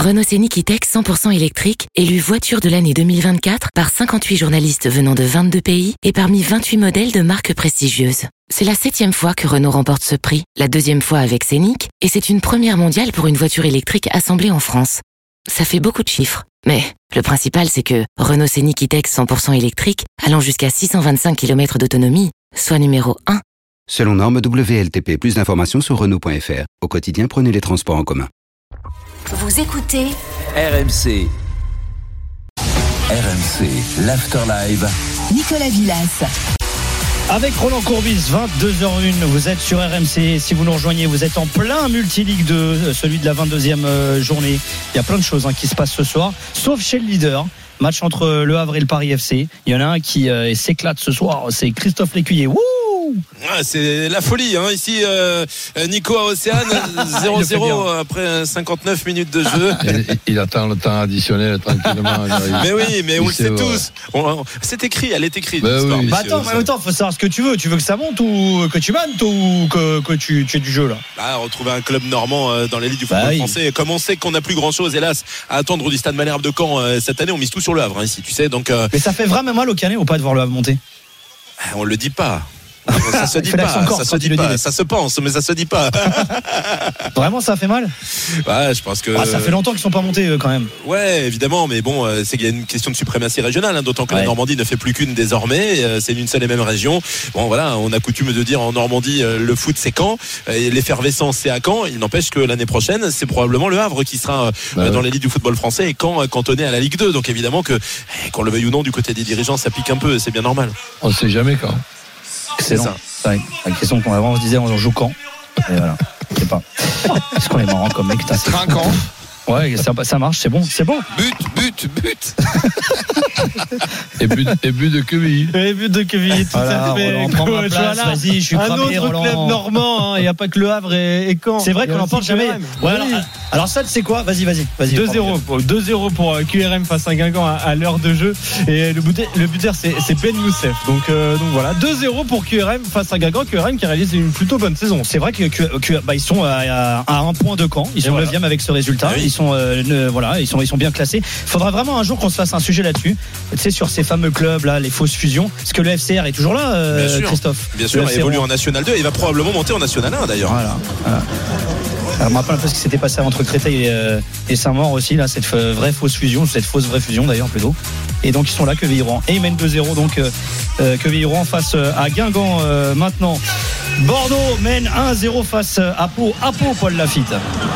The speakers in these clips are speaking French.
Renault Scénic E-Tech 100% électrique, élu voiture de l'année 2024 par 58 journalistes venant de 22 pays et parmi 28 modèles de marques prestigieuses. C'est la 7e fois que Renault remporte ce prix, la 2e fois avec Scénic, et c'est une première mondiale pour une voiture électrique assemblée en France. Ça fait beaucoup de chiffres, mais le principal c'est que Renault Scénic E-Tech 100% électrique, allant jusqu'à 625 km d'autonomie, soit numéro 1. Selon norme WLTP, plus d'informations sur Renault.fr. Au quotidien, prenez les transports en commun. Vous écoutez RMC. RMC, l'Afterlive. Nicolas Villas. Avec Roland Courbis, 22h01, vous êtes sur RMC. Si vous nous rejoignez, vous êtes en plein multiligue 2, celui de la 22e journée. Il y a plein de choses qui se passent ce soir, sauf chez le leader. Match entre Le Havre et le Paris FC. Il y en a un qui s'éclate ce soir, c'est Christophe Lécuyer. Wouh! C'est la folie ici, Nico à Océane. 0-0 après 59 minutes de jeu. Il attend le temps additionnel tranquillement. Mais oui, mais on le sait tous. C'est écrit, elle est écrite. Oui. Attends, faut savoir ce que tu veux. Tu veux que ça monte ou que tu mannes ou que tu aies du jeu là? Retrouver un club normand dans l'élite du football français. Comme on sait qu'on n'a plus grand chose, hélas, à attendre du Stade Malherbe de Caen cette année, on mise tout sur Le Havre ici, tu sais. Donc, mais ça fait vraiment mal au Canet ou pas de voir Le Havre monter? On le dit pas. Ça se dit pas, ça se pense, mais ça se dit pas. Vraiment, ça fait mal? Je pense que. Ça fait longtemps qu'ils sont pas montés quand même. Ouais, évidemment, mais bon, c'est qu'il y a une question de suprématie régionale, d'autant que la Normandie ne fait plus qu'une désormais. C'est une seule et même région. Bon, voilà, on a coutume de dire en Normandie, le foot c'est Caen, et l'effervescence c'est à Caen. Il n'empêche que l'année prochaine, c'est probablement Le Havre qui sera dans l'élite du football français et Caen cantonné à la Ligue 2. Donc évidemment que, qu'on le veuille ou non, du côté des dirigeants, ça pique un peu, c'est bien normal. On ne sait jamais quand. Excellent. C'est ça. La question qu'on avant on se disait on joue quand. Et voilà. Je sais pas. Est-ce qu'on est marrant comme mec? C'est trinquant. Ouais, ça marche, c'est bon. But. et but de Quevilly. Et but de Quevilly, tout à fait. Roland, prends ma place, vas-y, je suis cramé, Roland. Un autre club normand, il n'y a pas que Le Havre et Caen. C'est vrai qu'on n'en parle jamais. Ouais, alors ça, c'est quoi? Vas-y. 2-0 pour QRM face à Guingamp à l'heure de jeu. Et le buteur, c'est Ben Youssef. Donc voilà, 2-0 pour QRM face à Guingamp. QRM qui réalise une plutôt bonne saison. C'est vrai que ils sont à un point de Caen. Ils sont 9e avec ce résultat. Ils sont bien classés. Il faudra vraiment un jour qu'on se fasse un sujet là-dessus. Tu sais, sur ces fameux clubs là, les fausses fusions. Parce que le FCR est toujours là, Christophe. Bien sûr, il évolue en National 2 et il va probablement monter en National 1 d'ailleurs. Voilà. Alors, je me rappelle un peu ce qui s'était passé entre Créteil et Saint-Maur aussi, là, cette vraie fausse fusion, cette fausse vraie fusion d'ailleurs plutôt. Et donc ils sont là, Quevilly-Rouen. Et ils mènent 2-0, donc Quevilly-Rouen face à Guingamp maintenant. Bordeaux mène 1-0 face à Pau. Paul Lafitte.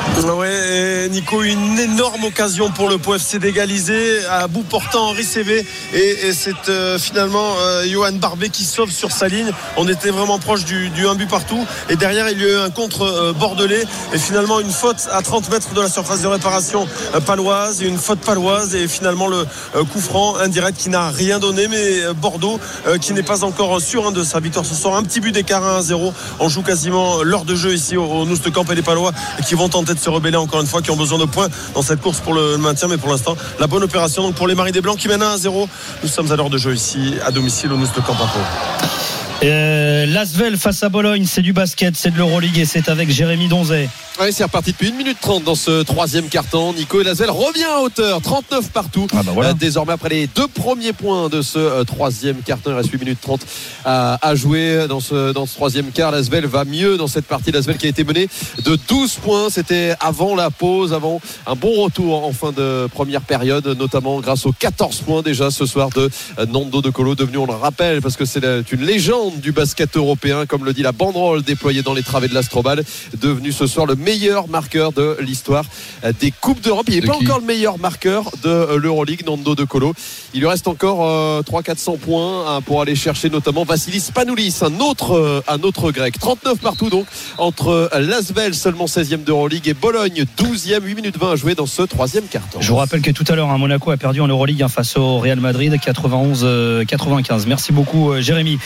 Ouais, Nico, une énorme occasion pour le Pau FC d'égaliser à bout portant Henri Cévé et c'est finalement Johan Barbet qui sauve sur sa ligne. On était vraiment proche du 1 but partout et derrière il y a eu un contre bordelais et finalement une faute à 30 mètres de la surface de réparation paloise et une faute paloise et finalement le coup franc indirect qui n'a rien donné, mais Bordeaux qui n'est pas encore sûr de sa victoire ce soir. Un petit but d'écart à 1-0. On joue quasiment l'heure de jeu ici au Noustecamp et les Palois qui vont tenter de se rebeller encore une fois, qui ont besoin de points dans cette course pour le maintien, mais pour l'instant la bonne opération donc pour les Maris des Blancs qui mènent à 1-0. Nous sommes à l'heure de jeu ici à domicile au Noustecamp à Pau. L'Asvel face à Bologne, c'est du basket, c'est de l'Euroleague et c'est avec Jérémy Donzet. Oui, c'est reparti depuis 1 minute 30 dans ce troisième quart-temps. Nico et l'Asvel revient à hauteur, 39 partout. Voilà. Désormais, après les 2 premiers points de ce troisième quart-temps, il reste 8 minutes 30 à jouer dans ce troisième quart. L'Asvel va mieux dans cette partie. L'Asvel qui a été menée de 12 points. C'était avant la pause, avant un bon retour en fin de première période, notamment grâce aux 14 points déjà ce soir de Nando De Colo, devenu, on le rappelle, parce que c'est une légende du basket européen, comme le dit la banderole déployée dans les travées de l'Astrobal, devenu ce soir le meilleur marqueur de l'histoire des Coupes d'Europe. Il n'est pas encore le meilleur marqueur de l'Euroleague, Nando De Colo. Il lui reste encore 300-400 points pour aller chercher notamment Vassilis Spanoulis, un autre grec. 39 partout donc entre l'Asvel, seulement 16e d'Euroleague, et Bologne, 12e, 8 minutes 20 à jouer dans ce troisième quart-temps. Je vous rappelle que tout à l'heure, Monaco a perdu en Euroleague face au Real Madrid, 91-95. Merci beaucoup, Jérémy. Tiens,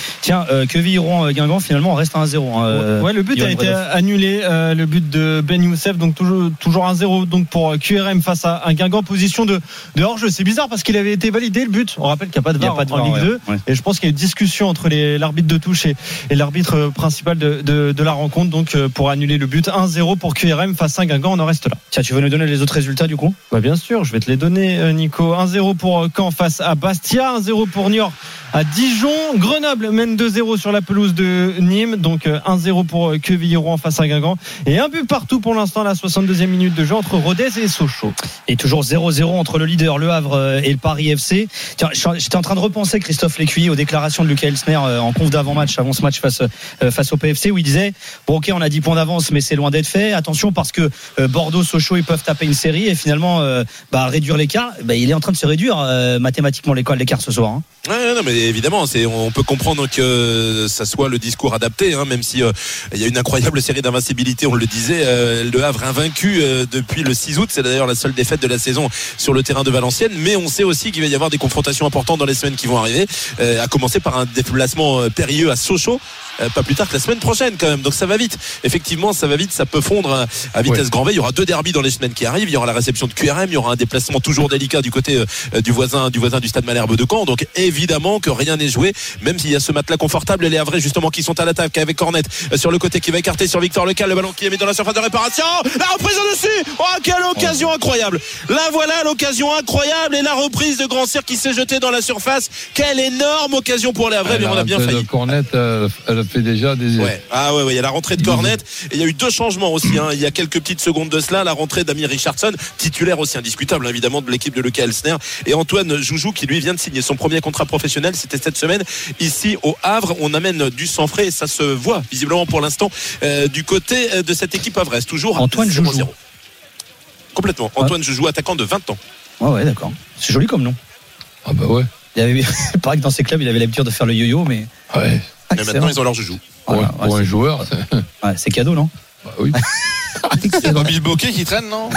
Quevilly-Rouen-Guingamp, finalement, on reste à 1-0. Ouais, le but a été annulé, le but de Ben Youssef, donc toujours 1-0 donc pour QRM face à un Guingamp, position de hors-jeu. C'est bizarre parce qu'il avait été validé le but. On rappelle qu'il n'y a pas de VAR en Ligue 2. Ouais. Et je pense qu'il y a une discussion entre l'arbitre de touche et l'arbitre principal de la rencontre, donc pour annuler le but. 1-0 pour QRM face à un Guingamp, on en reste là. Tiens, tu veux nous donner les autres résultats du coup? Bah bien sûr, je vais te les donner, Nico. 1-0 pour Caen face à Bastia, 1-0 pour Niort à Dijon. Grenoble mène 2-0 sur la pelouse de Nîmes, donc 1-0 pour Quevilly-Rouen face à Guingamp, et un but partout pour l'instant à la 62e minute de jeu entre Rodez et Sochaux. Et toujours 0-0 entre le leader Le Havre et le Paris FC. Tiens, j'étais en train de repenser, Christophe Lécuyer, aux déclarations de Lucas Elsner en conf d'avant-match, avant ce match face au PFC, où il disait bon, ok, on a 10 points d'avance, mais c'est loin d'être fait. Attention, parce que Bordeaux, Sochaux, ils peuvent taper une série et finalement réduire l'écart. Il est en train de se réduire mathématiquement l'écart ce soir. Ouais, non, mais évidemment, on peut comprendre que ça soit le discours adapté, même si il y a une incroyable série d'invincibilité, on le disait. Le Havre invaincu depuis le 6 août, c'est d'ailleurs la seule défaite de la saison sur le terrain de Valenciennes, mais on sait aussi qu'il va y avoir des confrontations importantes dans les semaines qui vont arriver, à commencer par un déplacement périlleux à Sochaux, pas plus tard que la semaine prochaine quand même, donc ça va vite, effectivement ça va vite, ça peut fondre à vitesse grand V. Il y aura 2 derbys dans les semaines qui arrivent, il y aura la réception de QRM, il y aura un déplacement toujours délicat du côté du voisin du stade Malherbe de Caen, donc évidemment que rien n'est joué, même s'il y a ce matelas confortable et les Havrais justement qui sont à l'attaque avec Cornet sur le côté qui va écarter sur Victor Lecal, le ballon qui est mis dans la surface de réparation, la reprise au-dessus, oh quelle occasion incroyable, là voilà l'occasion incroyable, et la reprise de Grand Cyr qui s'est jeté dans la surface, quelle énorme occasion pour les Havrais, mais on a bien failli. Cornet, elle fait déjà des... Ouais. Ah ouais, il y a la rentrée de Cornet, et il y a eu 2 changements aussi, il y a quelques petites secondes de cela, la rentrée d'Amir Richardson, titulaire aussi indiscutable évidemment de l'équipe de Lucas Elsner, et Antoine Joujou qui lui vient de signer son premier contrat professionnel, c'était cette semaine ici au Havre. On amène du sang frais et ça se voit visiblement pour l'instant du côté de cette équipe havraise, toujours Antoine 0-0. Joujou. Complètement, Antoine Joujou, attaquant de 20 ans. Ouais, d'accord, c'est joli comme nom. Ah bah ouais. Il paraît que dans ces clubs il avait l'habitude de faire le yo-yo, mais ouais. Mais maintenant ils ont leur Joujou. Voilà, pour un joueur, c'est cadeau, non? Bah oui. C'est pas Bill Bocquet qui traîne, non?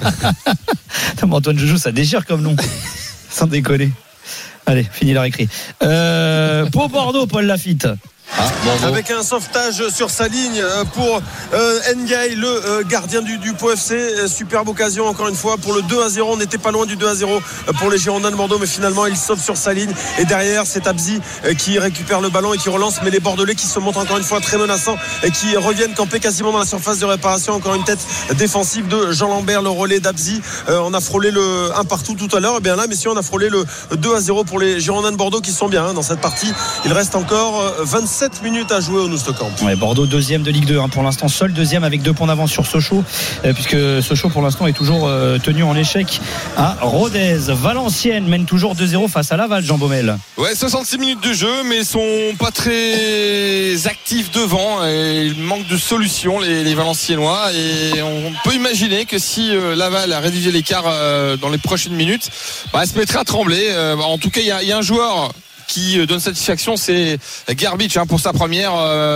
Antoine Joujou, ça déchire comme nom. Sans déconner. Allez, fini la récré. Pour Bordeaux, Paul Lafitte. Avec un sauvetage sur sa ligne pour Ndiaye, le gardien du Pau FC. Superbe occasion encore une fois pour le 2-0. On n'était pas loin du 2-0 pour les Girondins de Bordeaux, mais finalement il sauve sur sa ligne, et derrière c'est Abzi qui récupère le ballon et qui relance, mais les Bordelais qui se montrent encore une fois très menaçants et qui reviennent camper quasiment dans la surface de réparation. Encore une tête défensive de Jean Lambert, le relais d'Abzi. On a frôlé le 1 partout tout à l'heure, et bien là messieurs on a frôlé le 2-0 pour les Girondins de Bordeaux qui sont bien dans cette partie. Il reste encore 27 minutes à jouer au Noustecamp. Ouais, Bordeaux deuxième de Ligue 2 pour l'instant, seul deuxième avec 2 points d'avance sur Sochaux, puisque Sochaux pour l'instant est toujours tenu en échec à Rodez. Valenciennes mène toujours 2-0 face à Laval, Jean Baumel. Ouais, 66 minutes de jeu, mais ils sont pas très actifs devant, et il manque de solutions les Valenciennois, et on peut imaginer que si Laval a réduit l'écart dans les prochaines minutes, elle se mettrait à trembler. En tout cas il y a un joueur qui donne satisfaction, c'est Garbich pour sa première.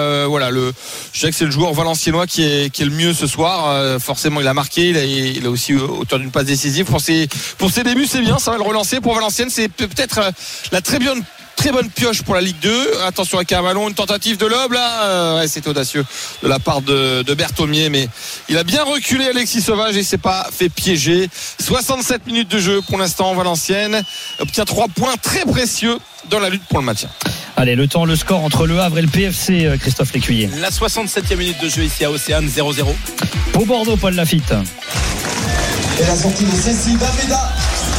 Je dirais que c'est le joueur valenciennois qui est le mieux ce soir. Forcément, il a marqué, il a aussi auteur d'une passe décisive. Pour ses débuts, c'est bien, ça va le relancer. Pour Valenciennes, c'est peut-être la très bonne pioche pour la Ligue 2. Attention avec un ballon, une tentative de lob là, c'est audacieux de la part de Berthomier, mais il a bien reculé Alexis Sauvage et s'est pas fait piéger. 67 minutes de jeu pour l'instant. Valenciennes obtient 3 points très précieux dans la lutte pour le maintien. Allez, le score entre le Havre et le PFC, Christophe Lécuyer. La 67e minute de jeu ici à Océane, 0-0. Pour Bordeaux, Paul Lafitte. Et la sortie de Cécile Baveda.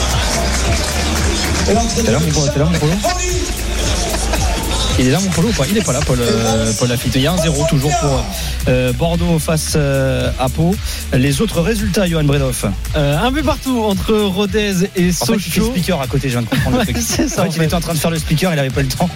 T'es là mon polo? Il est là mon polo ou pas? Il n'est pas là, Paul Lafitte. Il y a 1-0 toujours pour Bordeaux face à Pau. Les autres résultats, Johan Bredoff. Un but partout entre Rodez et Sochaux. En fait, il fait speaker à côté, je viens de comprendre le truc. C'est ça, il était en train de faire le speaker, il n'avait pas le temps.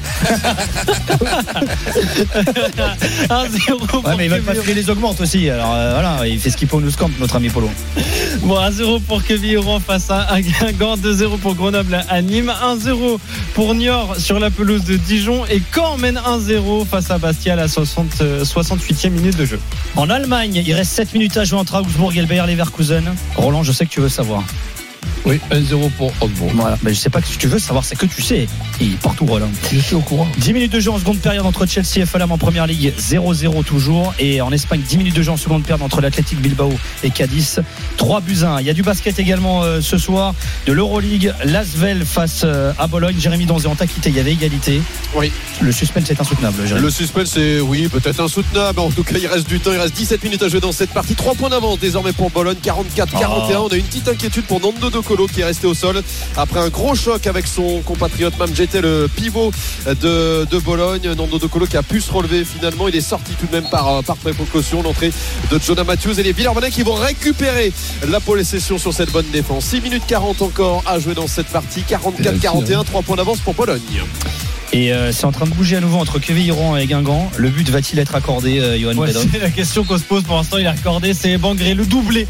1-0 mais il va pas filer les augmentes aussi. Alors voilà, il fait ce qu'il faut au Noustecamp, notre ami Polo. Bon, 1-0 pour Quevilly-Rouen face à Guingamp, 2-0 pour Grenoble à Nîmes, 1-0 pour Niort sur la pelouse de Dijon, et Caen mène 1-0 face à Bastia à la 68e minute de jeu. En Allemagne, il reste 7 minutes à jouer entre Augsbourg et le Bayer Leverkusen. Roland, je sais que tu veux savoir. Oui, 1-0 pour Osbourne. Voilà, mais je sais pas ce que tu veux savoir, c'est que tu sais. Il est partout, Roland. Je suis au courant. 10 minutes de jeu en seconde période entre Chelsea et Fulham en première ligue, 0-0 toujours. Et en Espagne, 10 minutes de jeu en seconde période entre l'Athletic Bilbao et Cadiz, 3-1. Il y a du basket également ce soir, de l'Euroleague, l'Asvel face à Bologne. Jérémy Donzé, on t'a quitté, il y avait égalité. Oui. Le suspense est insoutenable, Jérémy. Le suspense c'est oui, peut-être insoutenable. En tout cas, il reste du temps, il reste 17 minutes à jouer dans cette partie. 3 points d'avance désormais pour Bologne, 44-41. On a une petite inquiétude pour Nando De Colo qui est resté au sol après un gros choc avec son compatriote Mamdjete, le pivot de Bologne. Nando De Colo qui a pu se relever finalement. Il est sorti tout de même par précaution. L'entrée de Jonah Matthews et les Villeurbanais qui vont récupérer la possession sur cette bonne défense. 6 minutes 40 encore à jouer dans cette partie. 44-41, 3 points d'avance pour Bologne. Et c'est en train de bouger à nouveau entre Quevilly-Rouen et Guingamp. Le but va-t-il être accordé, Johan Bredov? C'est la question qu'on se pose pour l'instant. Il est accordé, c'est Bangré, le doublé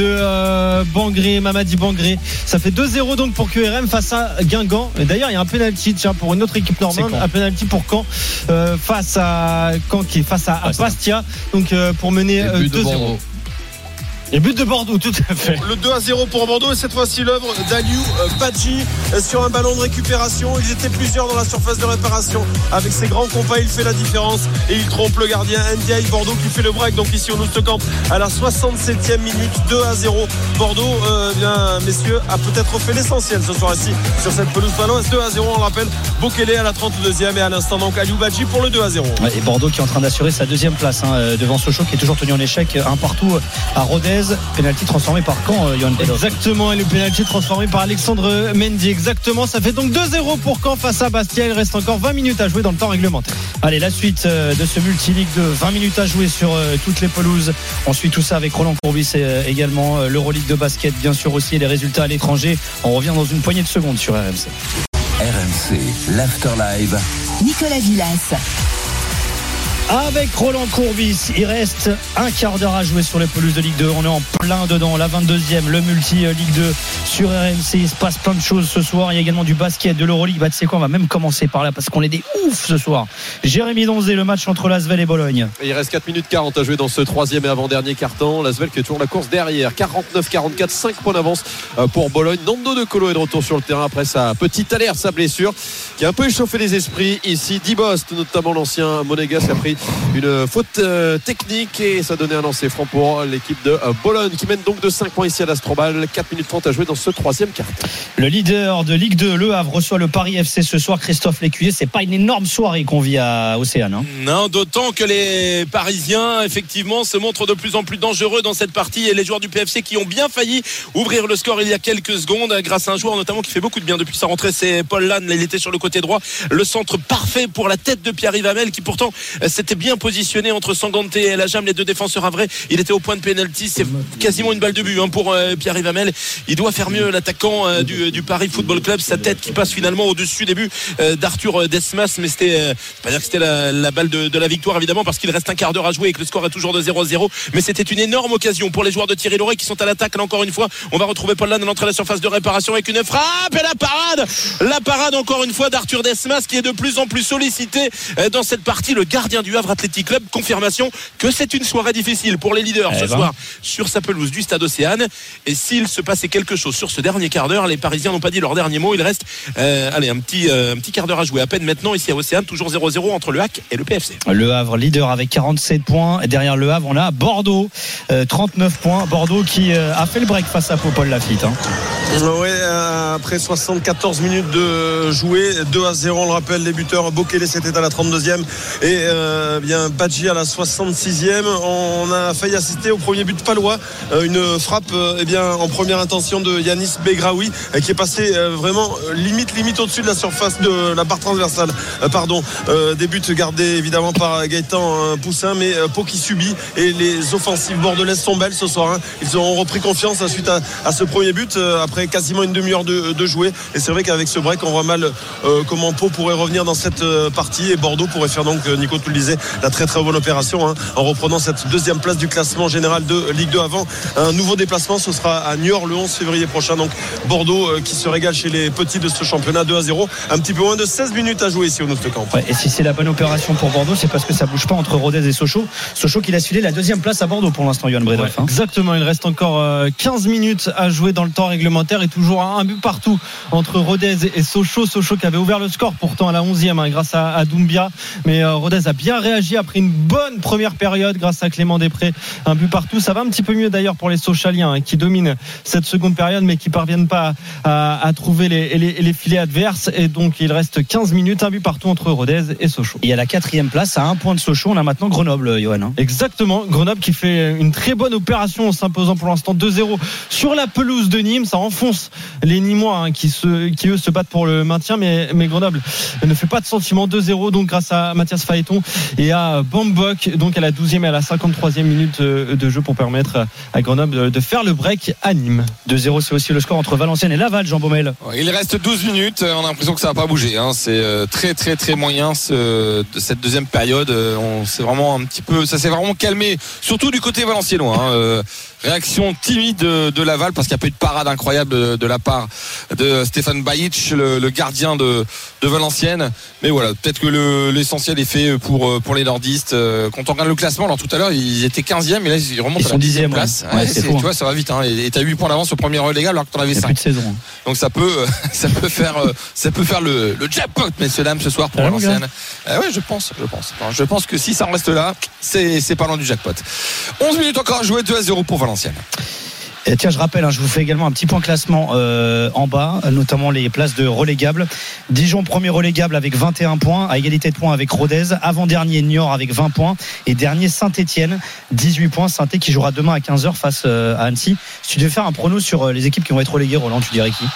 de Bangré, Mamadi Bangré. Ça fait 2-0 donc pour QRM face à Guingamp. Et d'ailleurs, il y a un penalty pour une autre équipe normande, un penalty pour Caen face à Caen qui est face à Bastia. Donc pour mener 2-0. Et but de Bordeaux, tout à fait. Le 2-0 pour Bordeaux et cette fois-ci l'œuvre d'Aliou Badji sur un ballon de récupération. Ils étaient plusieurs dans la surface de réparation. Avec ses grands compas, il fait la différence et il trompe le gardien Ndiaye. Bordeaux qui fait le break donc ici au Noustecamp à la 67e minute. 2-0. Bordeaux, bien messieurs, a peut-être fait l'essentiel ce soir ici sur cette pelouse paloise. 2-0, on le rappelle. Bokele à la 32e et à l'instant donc Aliou Badji pour le 2-0. Et Bordeaux qui est en train d'assurer sa deuxième place devant Sochaux qui est toujours tenu en échec, un partout à Rodez. Pénalty transformé par Caen, Johan Bredov. Exactement, et le pénalty transformé par Alexandre Mendy. Exactement, ça fait donc 2-0 pour Caen face à Bastia. Il reste encore 20 minutes à jouer dans le temps réglementaire. Allez, la suite de ce multi-ligue de 20 minutes à jouer sur toutes les pelouses. On suit tout ça avec Roland Courbis et également l'Euroleague de basket, bien sûr aussi, les résultats à l'étranger. On revient dans une poignée de secondes sur RMC. RMC, l'Afterlive. Nicolas Villas. Avec Roland Courbis, il reste un quart d'heure à jouer sur les pelouses de Ligue 2. On est en plein dedans, la 22e, le multi-Ligue 2 sur RMC. Il se passe plein de choses ce soir. Il y a également du basket, de l'Euroleague. Tu sais quoi, on va même commencer par là parce qu'on est des oufs ce soir. Jérémy Donzé, le match entre l'Asvel et Bologne. Et il reste 4 minutes 40 à jouer dans ce troisième et avant-dernier carton. L'Asvel qui est toujours la course derrière. 49-44, 5 points d'avance pour Bologne. Nando De Colo est de retour sur le terrain après sa petite alerte, sa blessure qui a un peu échauffé les esprits ici. Dibost, notamment l'ancien monégasque, a pris une faute technique et ça donnait un lancer franc pour l'équipe de Bologne qui mène donc de 5 points ici à l'Astrobal. 4 minutes 30 à jouer dans ce troisième quart. Le leader de Ligue 2, Le Havre, reçoit le Paris FC ce soir. Christophe Lécuyer, c'est pas une énorme soirée qu'on vit à Océane, hein. Non, d'autant que les Parisiens effectivement se montrent de plus en plus dangereux dans cette partie et les joueurs du PFC qui ont bien failli ouvrir le score il y a quelques secondes grâce à un joueur notamment qui fait beaucoup de bien depuis sa rentrée, c'est Paul Lannes. Il était sur le côté droit, le centre parfait pour la tête de Pierre-Yves Hamel qui pourtant s'était bien positionné entre Sanganté et La Jam, les deux défenseurs havrais. Il était au point de pénalty, c'est quasiment une balle de but pour Pierre-Yves Hamel. Il doit faire mieux, l'attaquant du Paris Football Club, sa tête qui passe finalement au-dessus des buts d'Arthur Desmas, mais c'était pas dire que c'était la balle de la victoire évidemment parce qu'il reste un quart d'heure à jouer et que le score est toujours de 0-0, mais c'était une énorme occasion pour les joueurs de Thierry Laurey qui sont à l'attaque. Là encore une fois, on va retrouver Paul Lannes à l'entrée de la surface de réparation avec une frappe et la parade encore une fois d'Arthur Desmas qui est de plus en plus sollicité dans cette partie. Le gardien du Havre Athletic Club, confirmation que c'est une soirée difficile pour les leaders ce soir sur sa pelouse du Stade Océane. Et s'il se passait quelque chose sur ce dernier quart d'heure, les Parisiens n'ont pas dit leur dernier mot. Il reste un petit quart d'heure à jouer à peine maintenant ici à Océane, toujours 0-0 entre le HAC et le PFC. Le Havre leader avec 47 points. Et derrière le Havre, on a Bordeaux, 39 points. Bordeaux qui a fait le break face à Paul Lafitte. Ouais, après 74 minutes de jouer, 2-0, on le rappelle, les buteurs Bokele c'était à la 32e et bien Badji à la 66e. On a failli assister au premier but palois, une frappe en première intention de Yanis Begraoui qui est passé vraiment limite au-dessus de la surface de la barre transversale. Des buts gardés évidemment par Gaëtan Poussin, mais Pau qui subit et les offensives bordelaises sont belles ce soir. Ils ont repris confiance suite à ce premier but après quasiment une demi-heure de jouer, et c'est vrai qu'avec ce break on voit mal comment Pau pourrait revenir dans cette partie et Bordeaux pourrait faire donc, Nico tu le disais, la très très bonne opération en reprenant cette deuxième place du classement général de Ligue 2 avant un nouveau déplacement. Ce sera à Niort le 11 février prochain, donc Bordeaux qui se régale chez les petits de ce championnat. 2-0, un petit peu moins de 16 minutes à jouer ici au Noustecamp. Et si c'est la bonne opération pour Bordeaux, c'est parce que ça bouge pas entre Rodez et Sochaux qui laisse filer la deuxième place à Bordeaux pour l'instant, Johan Bredov. Exactement, il reste encore 15 minutes à jouer dans le temps réglementaire. supplémentaires et toujours un but partout entre Rodez et Sochaux qui avait ouvert le score pourtant à la 11e grâce à Doumbia, mais Rodez a bien réagi après une bonne première période grâce à Clément Després, un but partout. Ça va un petit peu mieux d'ailleurs pour les Sochaliens qui dominent cette seconde période mais qui parviennent pas à trouver les filets adverses, et donc il reste 15 minutes, un but partout entre Rodez et Sochaux. Et à la 4e place, à un point de Sochaux, on a maintenant Grenoble, Johan. Exactement, Grenoble qui fait une très bonne opération en s'imposant pour l'instant 2-0 sur la pelouse de Nîmes. Ça enfonce les Nîmois qui eux se battent pour le maintien, mais Grenoble ne fait pas de sentiment. 2-0 donc grâce à Mathias Phaéton et à Bambok, donc à la 12e et à la 53e minute de jeu pour permettre à Grenoble de faire le break à Nîmes. 2-0, c'est aussi le score entre Valenciennes et Laval, Jean Baumel. Il reste 12 minutes, on a l'impression que ça va pas bouger, c'est très très très moyen de cette deuxième période. C'est vraiment un petit peu, ça s'est vraiment calmé, surtout du côté valenciennois. Réaction timide de Laval parce qu'il n'y a pas eu de parade incroyable de la part de Stéphane Bajic, le gardien de Valenciennes. Mais voilà, peut-être que l'essentiel est fait pour les nordistes. Quand on regarde le classement, alors tout à l'heure ils étaient 15e et là ils remontent à la 10e place. C'est fou, tu vois, ça va vite. Et t'as 8 points d'avance au premier relégable alors que t'en avais 5. Plus de saison. Donc ça peut faire le jackpot, messieurs dames, ce soir pour Valenciennes. Ouais, je pense. Je pense que si ça en reste là, c'est pas loin du jackpot. 11 minutes encore à jouer, 2-0 pour Valenciennes. Et tiens, je rappelle, je vous fais également un petit point classement en bas, notamment les places de relégables. Dijon premier relégable avec 21 points, à égalité de points avec Rodez. Avant-dernier Niort avec 20 points et dernier Saint-Etienne 18 points. Saint-Etienne qui jouera demain à 15h face à Annecy. Si tu devais faire un prono sur les équipes qui vont être reléguées, Roland, tu dirais qui?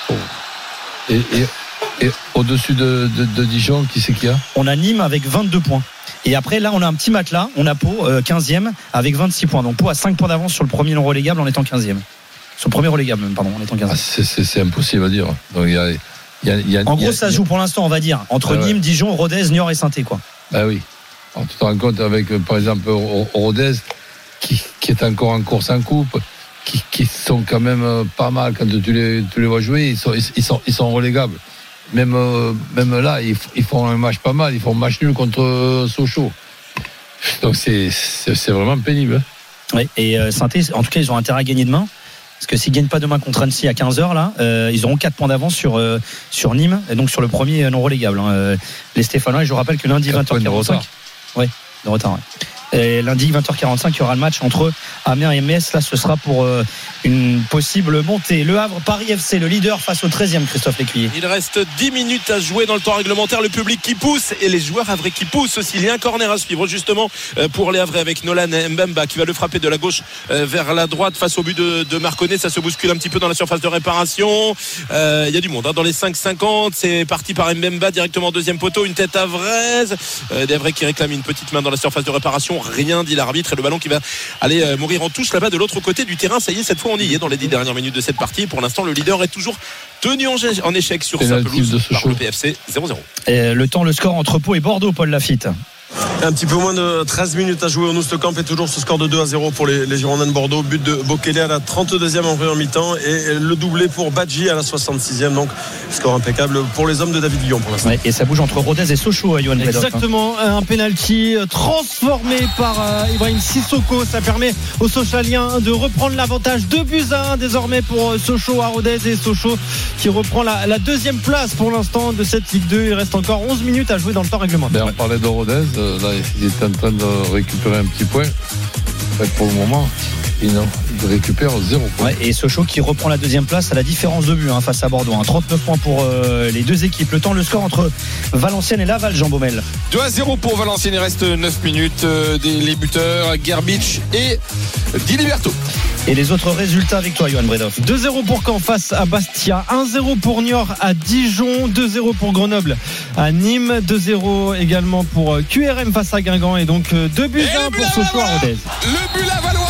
Et au-dessus de Dijon, qui c'est qu'il y a? On a Nîmes avec 22 points. Et après, là, on a un petit matelas. On a Pau, 15e, avec 26 points. Donc Pau a 5 points d'avance sur le premier non relégable en étant 15e. Sur le premier relégable, même, pardon, en étant 15e. C'est impossible à dire. Donc, en gros, ça se joue pour l'instant, on va dire, entre Nîmes, Dijon, Rodez, Niort et Saint-Etienne, quoi. Bah oui. Alors, tu te rends compte avec, par exemple, Rodez, qui est encore en course en coupe, qui sont quand même pas mal quand tu les vois jouer. Ils sont relégables. Même là, ils font un match pas mal. Ils font un match nul contre Sochaux. Donc c'est vraiment pénible. Oui, et Saint-Etienne, en tout cas, ils ont intérêt à gagner demain. Parce que s'ils ne gagnent pas demain contre Annecy à 15h, là, ils auront 4 points d'avance sur Nîmes, et donc sur le premier non relégable. Les Stéphanois, et je vous rappelle que lundi 20h45. Oui, de retard. Ouais. Et lundi 20h45, il y aura le match entre Amiens et Metz. Là, ce sera pour une possible montée. Le Havre, Paris FC, le leader face au 13e, Christophe Lécuyer. Il reste 10 minutes à jouer dans le temps réglementaire. Le public qui pousse et les joueurs havrais qui poussent aussi. Il y a un corner à suivre justement pour les Havrais avec Nolan Mbemba qui va le frapper de la gauche vers la droite face au but de Marconnet. Ça se bouscule un petit peu dans la surface de réparation. Il y a du monde dans les 5-50. C'est parti par Mbemba directement deuxième poteau. Une tête havraise. Des Havrais qui réclament une petite main dans la surface de réparation. Rien dit l'arbitre, et le ballon qui va aller mourir en touche là-bas de l'autre côté du terrain. Ça y est, cette fois on y est dans les 10 dernières minutes de cette partie. Pour l'instant, le leader est toujours tenu en échec sur sa pelouse par le PFC 0-0. Le temps, le score entre Pau et Bordeaux, Paul Lafitte. Un petit peu moins de 13 minutes à jouer au Noustecamp et toujours ce score de 2-0 pour les Girondins de Bordeaux. But de Bokele à la 32e en première mi-temps et le doublé pour Badji à la 66e. Donc score impeccable pour les hommes de David Guillon pour l'instant. Ouais, et ça bouge entre Rodez et Sochaux, Yoann Bredov. Exactement, un penalty transformé par Ibrahim Sissoko. Ça permet aux Sochaliens de reprendre l'avantage. 2-1 désormais pour Sochaux à Rodez, et Sochaux qui reprend la deuxième place pour l'instant de cette Ligue 2. Il reste encore 11 minutes à jouer dans le temps réglementaire. On parlait de Rodez. Là, il est en train de récupérer un petit point. Pour le moment, il récupère 0 points. Ouais, et Sochaux qui reprend la deuxième place à la différence de but face à Bordeaux. 39 points pour les deux équipes. Le temps, le score entre Valenciennes et Laval, Jean Baumel. 2-0 pour Valenciennes. Il reste 9 minutes. Les buteurs, Gerbic et Diliberto. Et les autres résultats avec toi, Johan Bredov. 2-0 pour Caen face à Bastia, 1-0 pour Niort à Dijon, 2-0 pour Grenoble à Nîmes, 2-0 également pour QRM face à Guingamp, et donc 2-1 pour Sochaux à Rodez. Le but lavallois.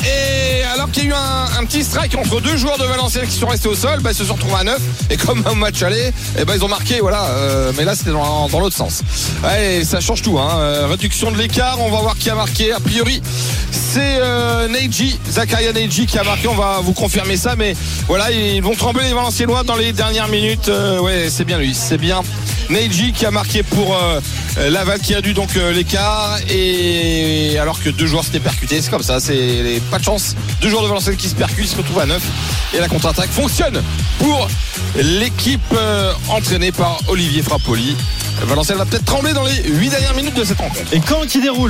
Et alors qu'il y a eu un petit strike entre deux joueurs de Valenciennes qui sont restés au sol, ils se sont retrouvés à 9, et comme au match aller, ils ont marqué, voilà. Mais là c'était dans l'autre sens. Ouais, ça change tout, réduction de l'écart. On va voir qui a marqué. A priori c'est Neji, Zakaria Neji qui a marqué. On va vous confirmer ça, mais voilà, ils vont trembler les Valenciennois dans les dernières minutes. Ouais, c'est bien lui, c'est bien Neji qui a marqué pour Laval qui a dû donc l'écart, et alors que 2 joueurs s'étaient percutés. C'est comme ça, c'est pas de chance. 2 joueurs de Valenciennes qui se percutent, ils se retrouvent à 9 et la contre-attaque fonctionne pour l'équipe entraînée par Olivier Frappoli. Valenciennes va peut-être trembler dans les 8 dernières minutes de cette rencontre. Et quand il déroule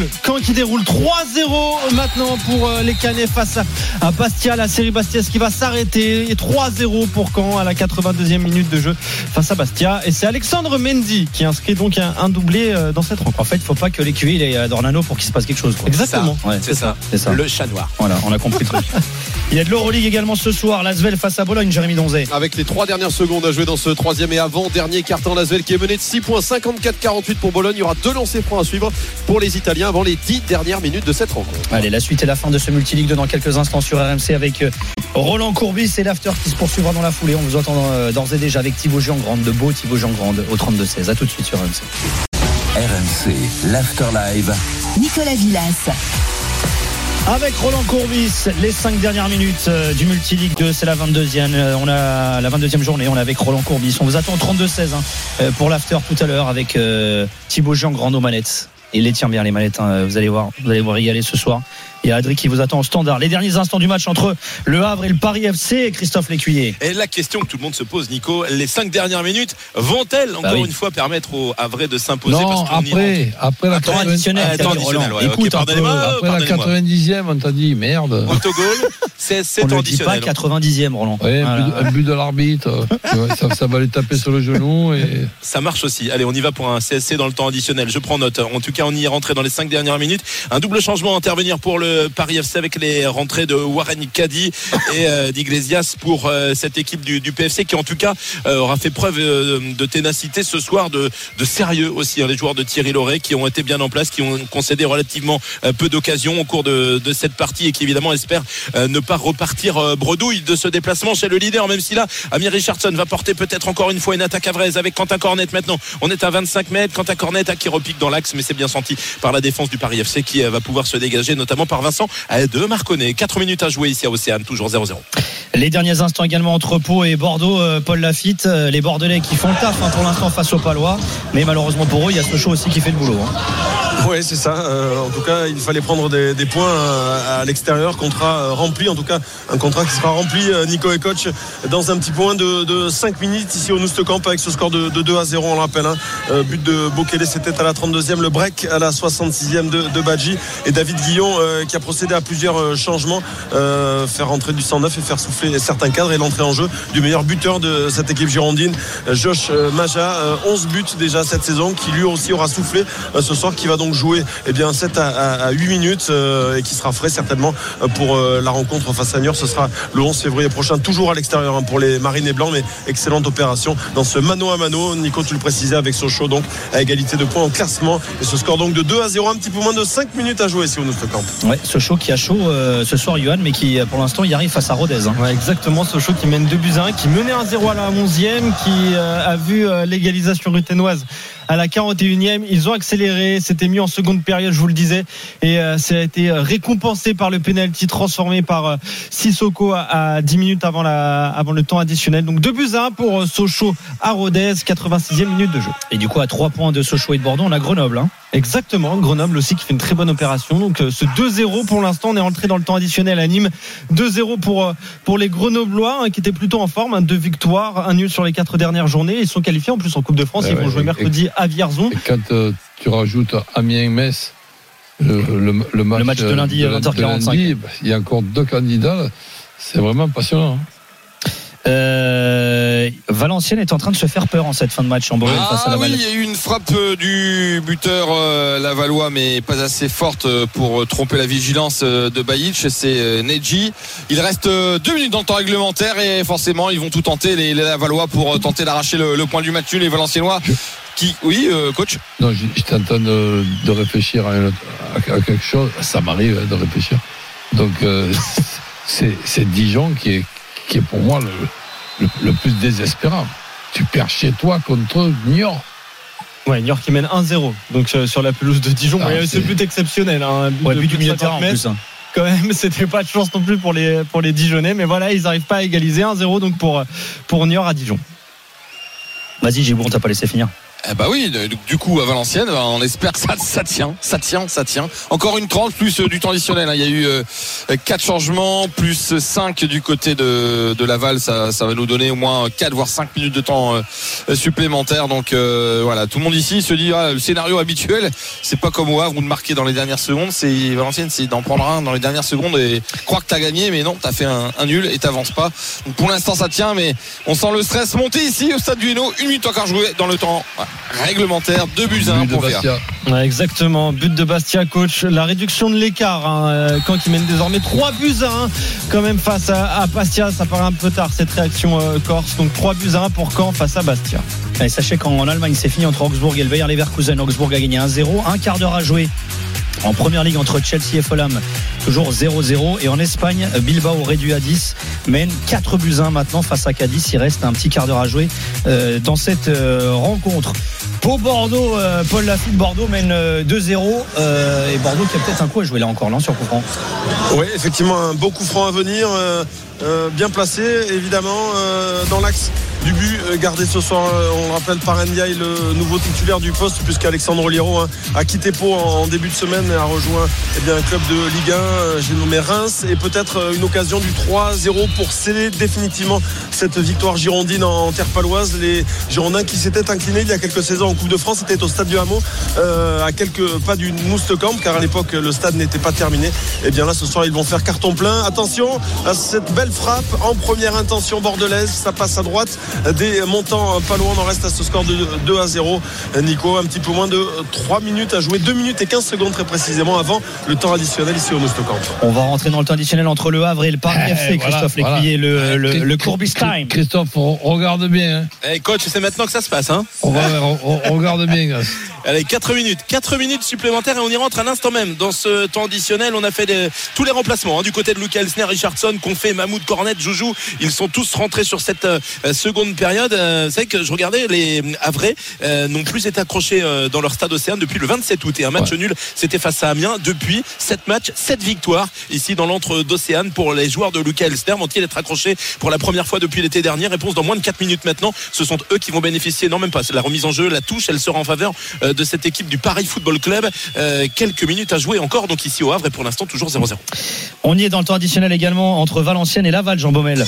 3-0 maintenant pour les Canets face à Bastia, la série Bastia qui va s'arrêter, et 3-0 pour Caen à la 82e minute de jeu face à Bastia, et c'est Alexandre Mendy qui inscrit donc un doublé dans cette rencontre. En fait, il ne faut pas que l'écuyer ait à Dornano pour qu'il se passe quelque chose, quoi. Exactement. C'est ça. Le chat noir. Voilà, on a compris le truc. Il y a de l'Euroleague également ce soir, l'Asvel face à Bologne, Jérémy Donzé. Avec les 3 dernières secondes à jouer dans ce 3e et avant-dernier quart-temps, l'Asvel qui est mené de 6 points, 54-48 pour Bologne. Il y aura 2 lancers francs à suivre pour les Italiens avant les 10 dernières minutes de cette rencontre. Allez, la suite et la fin de ce Multiligue 2 dans quelques instants sur RMC avec Roland Courbis et l'after qui se poursuivra dans la foulée. On vous attend d'ores et déjà avec Thibaut Giangrande, de beau Thibaut Giangrande au 32-16. A tout de suite sur RMC. RMC, l'after live. Nicolas Villas. Avec Roland Courbis, les 5 dernières minutes du Multiligue 2, c'est la 22e. On a la 22e journée, on est avec Roland Courbis. On vous attend au 32-16 pour l'after tout à l'heure avec Thibaut Giangrande aux manettes. Il les tient bien les manettes, vous allez voir régaler ce soir. Il y a Adri qui vous attend au standard. Les derniers instants du match entre Le Havre et le Paris FC, et Christophe Lécuyer. Et la question que tout le monde se pose, Nico, les 5 dernières minutes vont-elles encore une fois permettre aux Havrais de s'imposer? Non, après la temps additionnel. Écoute, pardonnez-moi. Après la 90e, on t'a dit merde. Autogol, c'est on ne additionnel. dit pas 90e, Roland. Ouais, un but de l'arbitre. ça va les taper sur le genou. Et... Ça marche aussi. Allez, on y va pour un CSC dans le temps additionnel. Je prends note. En tout cas, on y est rentré dans les 5 dernières minutes. Un double changement à intervenir pour le Paris FC avec les rentrées de Warren Kadi et d'Iglesias pour cette équipe du PFC qui en tout cas aura fait preuve de ténacité ce soir, de sérieux aussi, les joueurs de Thierry Laurey qui ont été bien en place, qui ont concédé relativement peu d'occasions au cours de cette partie et qui évidemment espèrent ne pas repartir bredouille de ce déplacement chez le leader, même si là Amir Richardson va porter peut-être encore une fois une attaque à Vraise avec Quentin Cornet. Maintenant on est à 25 mètres, Quentin Cornet qui repique dans l'axe, mais c'est bien senti par la défense du Paris FC qui va pouvoir se dégager notamment par Vincent de Marconnet. 4 minutes à jouer ici à Océane, toujours 0-0. Les derniers instants également entre Pau et Bordeaux, Paul Lafitte, les Bordelais qui font le taf pour l'instant face aux Palois, mais malheureusement pour eux il y a Sochaux aussi qui fait le boulot. Oui, c'est ça. En tout cas, il fallait prendre des points à l'extérieur. Contrat rempli, en tout cas, un contrat qui sera rempli, Nico et coach, dans un petit point de 5 minutes ici au Noustecamp avec ce score de 2-0, on le rappelle. But de Bokele, c'était à la 32e, le break à la 66e de Badji, et David Guillon qui a procédé à plusieurs changements, faire rentrer du 109 et faire souffler certains cadres, et l'entrée en jeu du meilleur buteur de cette équipe girondine, Josh Maja, 11 buts déjà cette saison, qui lui aussi aura soufflé ce soir, qui va donc jouer 7 à 8 minutes et qui sera frais certainement pour la rencontre face à Niort. Ce sera le 11 février prochain, toujours à l'extérieur pour les Marinés Blancs, mais excellente opération dans ce mano à mano. Nico, tu le précisais, avec Sochaux donc à égalité de points au classement, et ce score donc de 2-0, un petit peu moins de 5 minutes à jouer ici au Noustecamp. Ouais, Sochaux qui a chaud ce soir, Johan, mais qui pour l'instant y arrive face à Rodez. Ouais, exactement, Sochaux qui mène 2-1, qui menait 1-0 à la 11e, qui a vu l'égalisation ruténoise à la 41e. Ils ont accéléré, c'était mis en seconde période, je vous le disais, et ça a été récompensé par le penalty transformé par Sissoko à 10 minutes avant le temps additionnel. Donc 2-1 pour Sochaux à Rodez, 86e minute de jeu. Et du coup, à 3 points de Sochaux et de Bordeaux, on a Grenoble. Exactement, Grenoble aussi qui fait une très bonne opération. Donc ce 2-0 pour l'instant, on est rentré dans le temps additionnel à Nîmes. 2-0 pour les Grenoblois qui étaient plutôt en forme, 2 victoires, 1 nul sur les 4 dernières journées. Ils sont qualifiés en plus en Coupe de France, ils vont jouer mercredi à Vierzon. Et quand tu rajoutes Amiens-Metz, le match de lundi à 20h45, il y a encore 2 candidats, c'est vraiment passionnant. Valenciennes est en train de se faire peur en cette fin de match en Bourgogne face à Laval. Oui, il y a eu une frappe du buteur lavallois, mais pas assez forte pour tromper la vigilance de Bajic. C'est Neji. Il reste 2 minutes dans le temps réglementaire et forcément ils vont tout tenter, les Lavallois, pour tenter d'arracher le point du match nul. Les Valenciennois oui, coach. Non, j'étais en train de réfléchir à quelque chose. Ça m'arrive de réfléchir. Donc c'est Dijon qui est pour moi le plus désespérant. Tu perds chez toi contre Niort. Ouais, Niort qui mène 1-0 donc sur la pelouse de Dijon. C'est but exceptionnel, but du milieu de terrain en plus. Quand même, c'était pas de chance non plus pour les Dijonnais, mais voilà, ils n'arrivent pas à égaliser. 1-0 donc pour Niort à Dijon. Vas-y, Gibon, t'as pas laissé finir. Bah oui, du coup à Valenciennes, on espère que ça tient. Encore une 30 plus du temps additionnel. Il y a eu 4 changements plus 5 du côté de Laval. Ça va nous donner au moins 4 voire 5 minutes de temps supplémentaire. Donc voilà, tout le monde ici se dit le scénario habituel, c'est pas comme au Havre où de marquer dans les dernières secondes. C'est Valenciennes, c'est d'en prendre un dans les dernières secondes et croire que t'as gagné, mais non, t'as fait un nul et t'avances pas. Donc pour l'instant ça tient, mais on sent le stress monter ici au stade du Hainaut. 1 minute encore jouée dans le temps réglementaire, 2-1 pour Bastia. Ouais, exactement, but de Bastia, coach. La réduction de l'écart, Caen qui mène désormais 3-1 quand même face à Bastia. Ça paraît un peu tard cette réaction corse. Donc 3-1 pour Caen face à Bastia. Et sachez qu'en Allemagne c'est fini entre Augsbourg et le Bayer Leverkusen. Augsbourg a gagné 1-0, un quart d'heure à jouer en première ligue entre Chelsea et Fulham, toujours 0-0. Et en Espagne, Bilbao réduit à 10 mène 4-1 maintenant face à Cadiz. Il reste un petit quart d'heure à jouer dans cette rencontre. Pour Bordeaux, Paul Lafitte, Bordeaux mène 2-0 et Bordeaux qui a peut-être un coup à jouer là encore sur coup franc. Oui, effectivement, un beau coup franc à venir, bien placé évidemment dans l'axe du but gardé ce soir, on le rappelle, par Ndiaye, le nouveau titulaire du poste, puisqu'Alexandre Liro a quitté Pau en début de semaine et a rejoint un club de Ligue 1, j'ai nommé Reims, et peut-être une occasion du 3-0 pour sceller définitivement cette victoire girondine en terre paloise. Les Girondins qui s'étaient inclinés il y a quelques saisons en Coupe de France, c'était au stade du Hameau, à quelques pas du Moustecamp, car à l'époque le stade n'était pas terminé. Et bien là ce soir ils vont faire carton plein. Attention à cette belle frappe en première intention bordelaise, ça passe à droite des montants palois. On en reste à ce score de 2-0. Nico, un petit peu moins de 3 minutes à jouer, 2 minutes et 15 secondes très précisément avant le temps additionnel ici au Moustecamp. On va rentrer dans le temps additionnel entre le Havre et le Paris FC, Christophe Lécuyer, le Courbis-Time. Christophe, on regarde bien. Coach, c'est maintenant que ça se passe. On regarde bien. Allez, 4 minutes supplémentaires et on y rentre à l'instant même. Dans ce temps additionnel, on a fait tous les remplacements du côté de Luca Elsner, Richardson, Confé, Mahmoud, Cornet, Joujou. Ils sont tous rentrés sur cette seconde période. Vous savez que je regardais, les Havrais n'ont plus été accrochés dans leur stade Océane depuis le 27 août. Et un match nul, c'était face à Amiens. Depuis 7 matchs, 7 victoires ici dans l'antre d'Océane pour les joueurs de Luca Elsner. Vont-ils être accrochés pour la première fois depuis l'été dernier? Réponse dans moins de 4 minutes maintenant. Ce sont eux qui vont bénéficier, non même pas, c'est la remise en jeu, la touche, elle sera en faveur de cette équipe du Paris Football Club. Quelques minutes à jouer encore donc ici au Havre et pour l'instant toujours 0-0. On y est dans le temps additionnel également entre Valenciennes et Laval, Jean Baumel.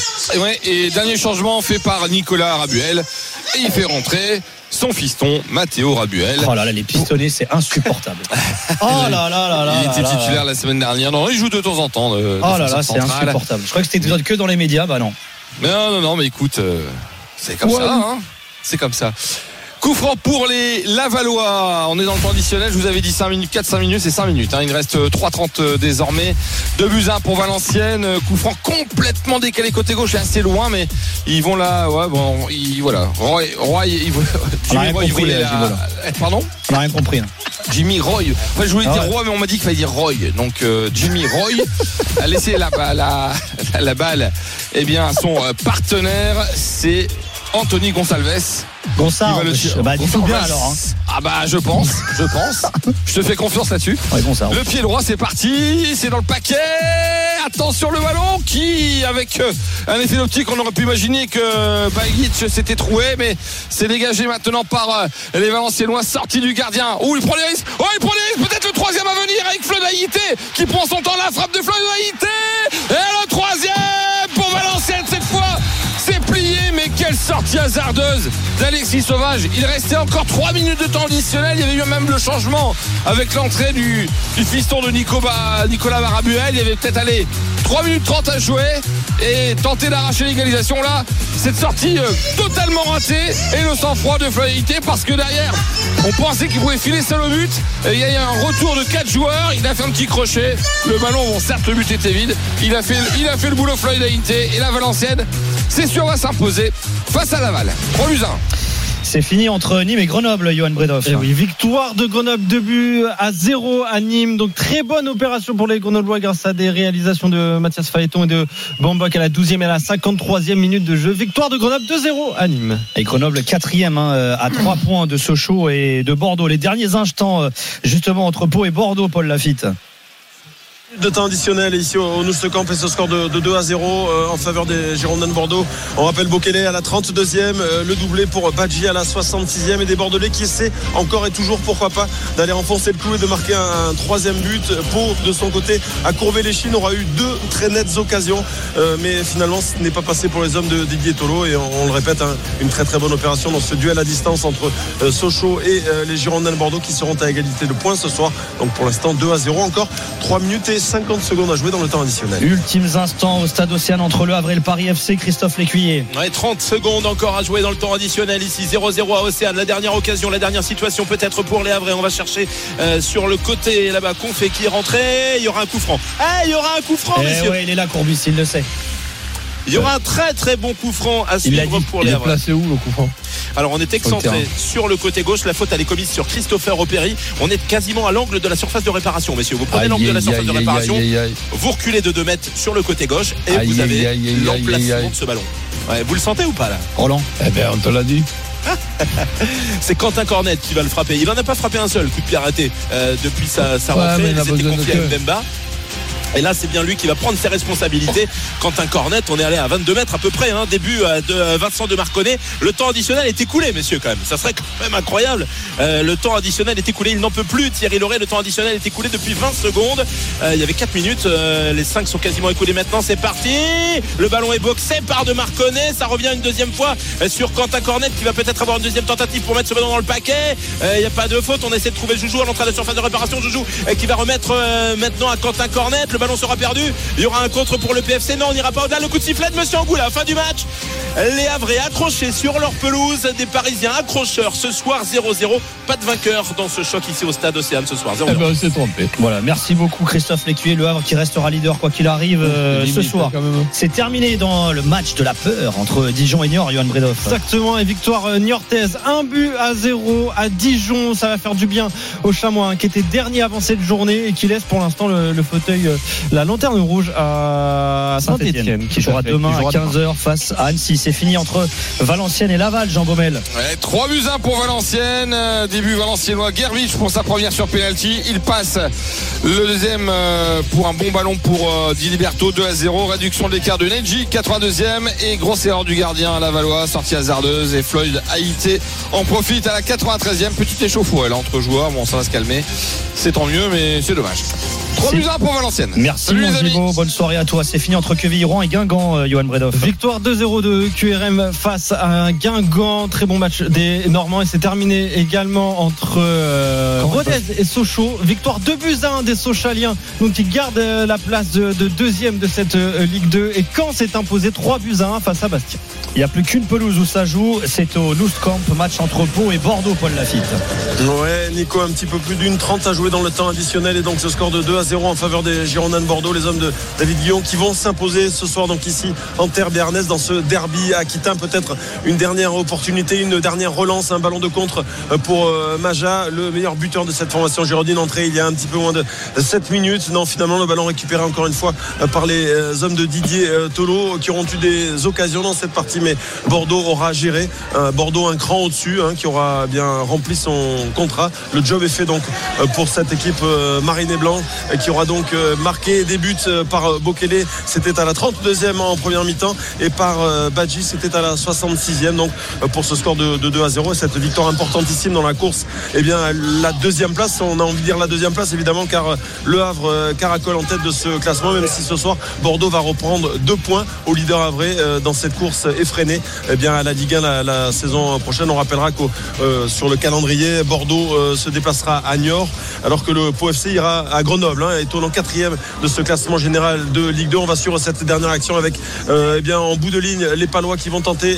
Et dernier changement fait par Nicolas Rabuel et il fait rentrer son fiston Matteo Rabuel. Oh là là, les pistonnés, c'est insupportable. Oh là là là là. Il était titulaire la semaine dernière. Non, il joue de temps en temps. Oh là là, c'est insupportable. Je crois que c'était que dans les médias. Bah non. Non, mais écoute, c'est comme ça. C'est comme ça. Coup franc pour les Lavallois. On est dans le temps additionnel. Je vous avais dit 5 minutes, 4-5 minutes, c'est 5 minutes. Il reste 3-30 désormais. 2-1 pour Valenciennes. Coup franc complètement décalé côté gauche, assez loin, mais ils vont là. Ouais, bon, voilà. Roy, Jimmy Roy, il voulait Pardon ? On n'a rien compris. Jimmy Roy. Enfin, je voulais dire Roy, mais on m'a dit qu'il fallait dire Roy. Donc Jimmy Roy a laissé la balle. Eh bien, à son partenaire, c'est Anthony Gonçalves. Dis-tout bien alors. Ah bah je pense. Je te fais confiance là-dessus. Ouais, le pied droit, c'est parti. C'est dans le paquet. Attention le ballon qui, avec un effet d'optique, on aurait pu imaginer que Bagic s'était troué, mais c'est dégagé maintenant par les Valenciennois, sorti du gardien. Il prend les risques. Peut-être le troisième à venir avec Flo Daïté qui prend son temps. La frappe de Flo Daïté. Et le troisième pour Valenciennes cette fois. C'est plié, mais quelle sortie hasardeuse d'Alexis Sauvage. Il restait encore 3 minutes de temps additionnel. Il y avait eu même le changement avec l'entrée du fiston de Nicolas Rabuel. Il y avait peut-être 3 minutes 30 à jouer et tenter d'arracher l'égalisation. Là, cette sortie totalement ratée et le sang-froid de Fluidité, parce que derrière, on pensait qu'il pouvait filer seul au but. Et il y a eu un retour de 4 joueurs. Il a fait un petit crochet. Le ballon, certes, le but était vide. Il a fait le boulot Fluidité. Et la Valenciennes, c'est sûr, va s'imposer face à Laval. 3-1. C'est fini entre Nîmes et Grenoble, Johan Bredoff. Et oui, victoire de Grenoble, 2-0 à Nîmes. Donc très bonne opération pour les Grenoblois grâce à des réalisations de Mathias Phaéton et de Bambok à la 12e et à la 53e minute de jeu. Victoire de Grenoble 2-0 à Nîmes. Et Grenoble 4e à 3 points de Sochaux et de Bordeaux. Les derniers instants justement entre Pau et Bordeaux, Paul Lafitte. De temps additionnel ici au Noustecamp et ce score de 2-0 en faveur des Girondins de Bordeaux. On rappelle Bokele à la 32e, le doublé pour Badji à la 66e et des Bordelais qui essaient encore et toujours, pourquoi pas, d'aller enfoncer le clou et de marquer un troisième but. Pau de son côté a courbé les chines, aura eu 2 très nettes occasions, mais finalement ce n'est pas passé pour les hommes de Didier Tolo et on le répète, une très très bonne opération dans ce duel à distance entre Sochaux et les Girondins de Bordeaux qui seront à égalité de points ce soir. Donc pour l'instant 2-0, encore 3 minutes et 50 secondes à jouer dans le temps additionnel. Ultimes instants au stade Océane entre Le Havre et le Paris FC. Christophe Lécuyer. Ouais, 30 secondes encore à jouer dans le temps additionnel ici, 0-0 à Océane. La dernière occasion, la dernière situation peut-être pour les Havrais. On va chercher sur le côté là-bas Confé qui est rentré. Il y aura un coup franc. Il y aura un coup franc, messieurs. Ouais, il est là Courbis, il le sait. Il y aura un très très bon coup franc à suivre pour les Havrais. Il est placé où le coup franc? Alors on est excentré sur le côté gauche. La faute elle est commise sur Christopher Opéry. On est quasiment à l'angle de la surface de réparation, messieurs. Vous prenez l'angle de la surface de réparation, vous reculez de 2 mètres sur le côté gauche et vous avez l'emplacement de ce ballon. Ouais, vous le sentez ou pas là, Roland? Eh bien on te l'a dit. C'est Quentin Cornet qui va le frapper. Il n'en a pas frappé un seul coup de pied arrêté depuis sa rentrée. Il s'était confié à Mbemba. Et là c'est bien lui qui va prendre ses responsabilités. Quentin Cornet, on est allé à 22 mètres à peu près, début de Vincent de Marconnet. Le temps additionnel est écoulé, messieurs, quand même. Ça serait quand même incroyable. Le temps additionnel est écoulé, il n'en peut plus. Thierry Lauré, le temps additionnel est écoulé depuis 20 secondes. Il y avait 4 minutes, les 5 sont quasiment écoulés maintenant. C'est parti. Le ballon est boxé par de Marconnet. Ça revient une deuxième fois sur Quentin Cornet qui va peut-être avoir une deuxième tentative pour mettre ce ballon dans le paquet. Il n'y a pas de faute, on essaie de trouver Joujou à l'entrée de la surface de réparation. Joujou qui va remettre maintenant à Quentin Cornet. Le ballon sera perdu, il y aura un contre pour le PFC. Non, on n'ira pas au-delà. Le coup de sifflet de Monsieur Angoula, fin du match. Les Havrais accrochés sur leur pelouse, des Parisiens accrocheurs ce soir 0-0. Pas de vainqueur dans ce choc ici au stade Océane ce soir 0-0. Eh ben, on s'est trompé. Voilà, merci beaucoup Christophe Lécuyer. Le Havre qui restera leader quoi qu'il arrive ce soir. C'est terminé dans le match de la peur entre Dijon et Niort, Johan Bredoff. Exactement, et victoire niortaise 1-0 à Dijon. Ça va faire du bien aux Chamois qui était dernier avant cette journée et qui laisse pour l'instant le fauteuil, la lanterne rouge à Saint-Etienne qui jouera demain à 15h face à Annecy. C'est fini entre Valenciennes et Laval, Jean Baumel. Ouais, 3-1 pour Valenciennes. Début valenciennois, Gervich pour sa première sur penalty. Il passe le deuxième pour un bon ballon pour Diliberto, 2-0. Réduction de l'écart de Neji, 82e. Et grosse erreur du gardien à Lavallois, sortie hasardeuse. Et Floyd Haïté en profite à la 93e. Petite échauffourée là entre joueurs. Bon, ça va se calmer. C'est tant mieux, mais c'est dommage. 3-1 pour Valenciennes. Merci mon Gibo, bonne soirée à toi. C'est fini entre Quevilly-Rouen et Guingamp, Johan Bredoff. Victoire 2-0 de QRM face à Guingamp. Très bon match des Normands et c'est terminé également entre Rodez et Sochaux. Victoire 2-1 des Sochaliens, donc qui gardent la place de deuxième de cette Ligue 2. Et Caen s'est imposé 3-1 face à Bastia. Il n'y a plus qu'une pelouse où ça joue, c'est au Noustecamp, match entre Pau et Bordeaux, Paul Lafitte. Ouais, Nico, un petit peu plus d'1:30 à jouer dans le temps additionnel et donc ce score de 2-0 en faveur des Girondins de Bordeaux, les hommes de David Guillon qui vont s'imposer ce soir donc ici en terre béarnaise dans ce derby aquitain. Peut-être une dernière opportunité, une dernière relance, un ballon de contre pour Maja, le meilleur buteur de cette formation girondine, entré il y a un petit peu moins de 7 minutes. Non, finalement le ballon récupéré encore une fois par les hommes de Didier Tolo qui auront eu des occasions dans cette partie, mais Bordeaux aura géré. Bordeaux un cran au-dessus, qui aura bien rempli son contrat. Le job est fait donc pour cette équipe marine et blanc qui aura donc marqué des buts par Bokele, c'était à la 32e en première mi-temps, et par Badji, c'était à la 66e, donc pour ce score de 2-0 et cette victoire importantissime dans la course. Eh bien la deuxième place, on a envie de dire la deuxième place évidemment, car Le Havre caracole en tête de ce classement, même si ce soir Bordeaux va reprendre 2 points au leader havrais dans cette course effrénée. Eh bien à la Ligue 1 la saison prochaine, on rappellera que sur le calendrier, Bordeaux se déplacera à Niort alors que le Pau FC ira à Grenoble, est au 4e de ce classement général de Ligue 2. On va suivre cette dernière action avec en bout de ligne les Palois qui vont tenter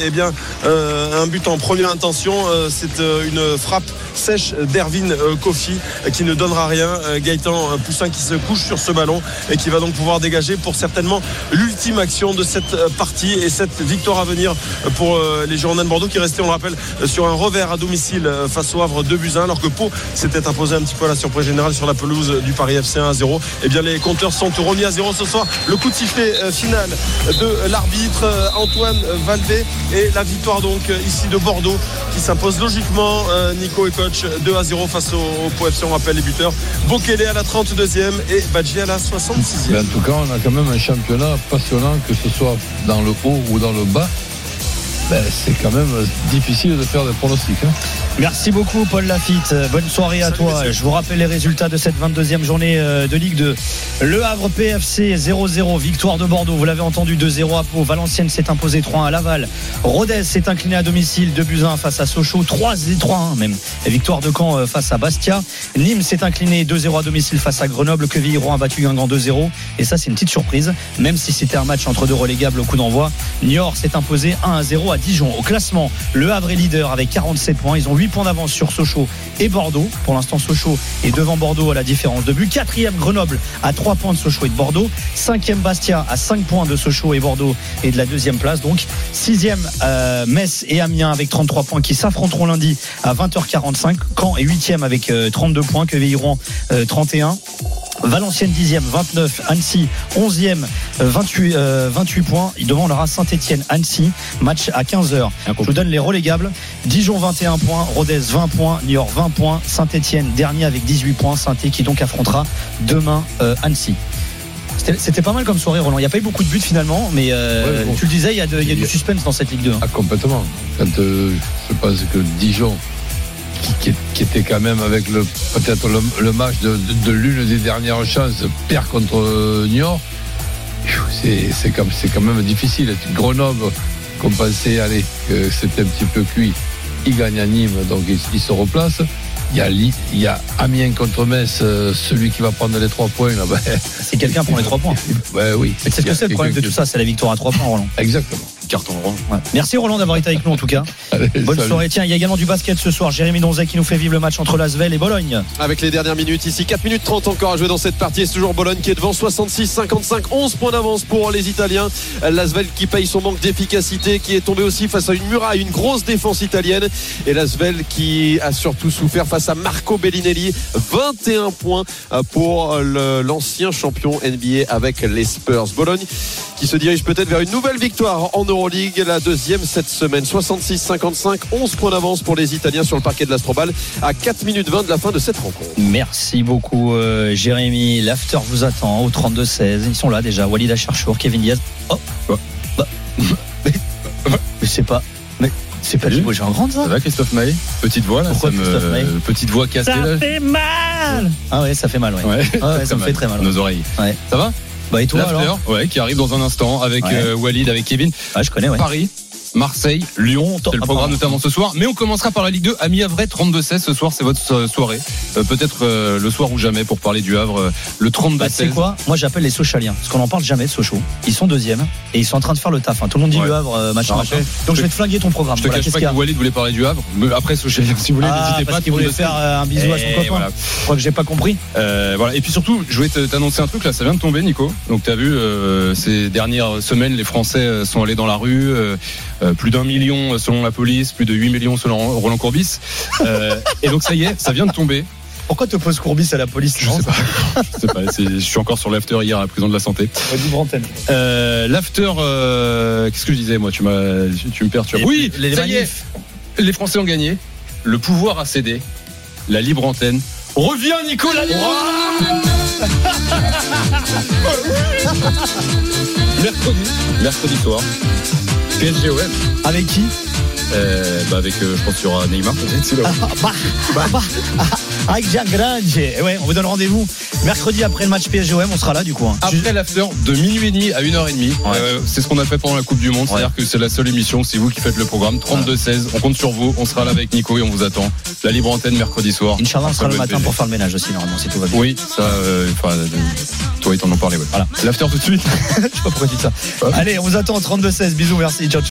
un but en première intention. C'est une frappe sèche d'Erwin Kofi qui ne donnera rien. Gaëtan Poussin qui se couche sur ce ballon et qui va donc pouvoir dégager pour certainement l'ultime action de cette partie et cette victoire à venir pour les Girondins de Bordeaux qui restaient, on le rappelle, sur un revers à domicile face au Havre 2-1, alors que Pau s'était imposé un petit peu à la surprise générale sur la pelouse du Paris FC 1-0. 1-0. Eh bien, les compteurs sont remis à 0 ce soir. Le coup de sifflet final de l'arbitre Antoine Valvé et la victoire donc ici de Bordeaux qui s'impose logiquement, Nico et coach, 2-0 face au Pau FC. On rappelle les buteurs, Bokele à la 32e et Badji à la 66e. En tout cas, on a quand même un championnat passionnant, que ce soit dans le haut ou dans le bas. C'est quand même difficile de faire des pronostics. Merci beaucoup Paul Lafitte, bonne soirée à toi. Je vous rappelle les résultats de cette 22e journée de Ligue 2. Le Havre PFC 0-0, victoire de Bordeaux, vous l'avez entendu, 2-0 à Pau. Valenciennes s'est imposé 3-1 à Laval. Rodez s'est incliné à domicile 2-1 face à Sochaux, 3-1 même. Et victoire de Caen face à Bastia. Nîmes s'est incliné 2-0 à domicile face à Grenoble. Quevilly-Rouen a battu Guingamp 2-0. Et ça c'est une petite surprise, même si c'était un match entre deux relégables au coup d'envoi. Niort s'est imposé 1-0 à Dijon. Au classement, le Havre est leader avec 47 points. Ils ont 8 points d'avance sur Sochaux et Bordeaux. Pour l'instant, Sochaux est devant Bordeaux à la différence de but. 4e Grenoble à 3 points de Sochaux et de Bordeaux. 5e Bastia à 5 points de Sochaux et Bordeaux et de la 2e place. Donc 6e Metz et Amiens avec 33 points qui s'affronteront lundi à 20h45. Caen est 8e avec 32 points. Quevilly-Rouen 31. Valenciennes 10e 29, Annecy 11e 28 points. Devant on aura Saint-Etienne Annecy, match à 15h. Je vous donne les relégables. Dijon 21 points, Rodez 20 points, Niort 20 points, Saint-Etienne dernier avec 18 points, Saint-Etienne qui donc affrontera demain Annecy. C'était pas mal comme soirée, Roland. Il n'y a pas eu beaucoup de buts finalement, mais bon. Tu le disais, il y a du suspense dans cette Ligue 2. Complètement. Quand je pense que Dijon qui était quand même avec peut-être le match de l'une des dernières chances, perd contre Niort. C'est quand même difficile. Grenoble, qu'on pensait que c'était un petit peu cuit, il gagne à Nîmes, donc il se replace. Il y a Amiens contre Metz, celui qui va prendre les 3 points là, c'est quelqu'un pour les 3 points. Oui. Mais c'est ce que c'est le problème de tout ça, c'est la victoire à 3 points, Roland. Exactement. Carton rond. Ouais. Merci Roland d'avoir été avec nous en tout cas. Allez, bonne salut. soirée. Tiens, il y a également du basket ce soir. Jérémy Donzet qui nous fait vivre le match entre l'Asvel et Bologne. Avec les dernières minutes ici, 4 minutes 30 encore à jouer dans cette partie. C'est toujours Bologne qui est devant 66-55, 11 points d'avance pour les Italiens. L'Asvel qui paye son manque d'efficacité, qui est tombé aussi face à une muraille, une grosse défense italienne. Et l'Asvel qui a surtout souffert face à Marco Bellinelli. 21 points pour l'ancien champion NBA avec les Spurs. Bologne qui se dirige peut-être vers une nouvelle victoire en Euroleague, la deuxième cette semaine. 66-55, 11 points d'avance pour les Italiens sur le parquet de l'Astrobal à 4 minutes 20 de la fin de cette rencontre. Merci beaucoup Jérémy. L'after vous attend au 32-16. Ils sont là déjà. Walid Acharchour, Kevin Diaz. Je sais pas. Mais c'est pas du j'ai un grand ça. Ça va Christophe Maé? Petite voix là. Pourquoi Christophe Maé? Petite voix cassée ça là. fait mal. Ah ouais, ça fait mal, ouais. Ça me fait très mal. Nos oreilles. Ouais. Ça va? Et toi alors? Qui arrive dans un instant avec Walid, avec Kevin. Je connais, Paris, Marseille, Lyon, c'est le programme notamment ce soir. Mais on commencera par la Ligue 2. Ami Havre 32-16 ce soir, c'est votre soirée. Peut-être le soir ou jamais pour parler du Havre. Le 32-16. C'est quoi? Moi j'appelle les Sochaliens parce qu'on n'en parle jamais de Sochaux. Ils sont deuxièmes et ils sont en train de faire le taf. Tout le monde dit le Havre, machin. Donc je vais te flinguer ton programme. Je te cache pas que Walid voulait parler du Havre. Mais après Sochaliens, si vous voulez, n'hésitez pas. Parce qu'il voulait faire un bisou à son copain. Voilà. Je crois que j'ai pas compris. Voilà. Et puis surtout, je voulais t'annoncer un truc là. Ça vient de tomber, Nico. Donc t'as vu ces dernières semaines, les Français sont allés dans la rue. Plus d'1 million selon la police, plus de 8 millions selon Roland Courbis. Et donc ça y est, ça vient de tomber. Pourquoi te poses Courbis à la police? Je sais pas. Je suis encore sur l'after hier à la prison de la Santé. L'after, qu'est-ce que je disais moi? Tu me perturbes. Oui, ça y est. Les Français ont gagné. Le pouvoir a cédé. La libre antenne revient, Nicolas. Mercredi soir. PSG-OM. Avec qui? Avec, je pense qu'il y aura Neymar peut-être. Avec Jack Grange. Ouais, on vous donne rendez-vous mercredi après le match PSG-OM. On sera là du coup. Après l'after de minuit et demi à 1h30. C'est ce qu'on a fait pendant la Coupe du Monde. C'est-à-dire que c'est la seule émission. C'est vous qui faites le programme. 32-16. On compte sur vous. On sera là avec Nico et on vous attend. La libre antenne mercredi soir. Inch'Allah, on sera le matin pour faire le ménage aussi normalement si tout va bien. Oui, ça. Toi, ils t'en ont parlé. Voilà. L'after tout de suite. Je sais pas pourquoi tu dis ça. Allez, on vous attend au 32-16. Bisous, merci. Ciao.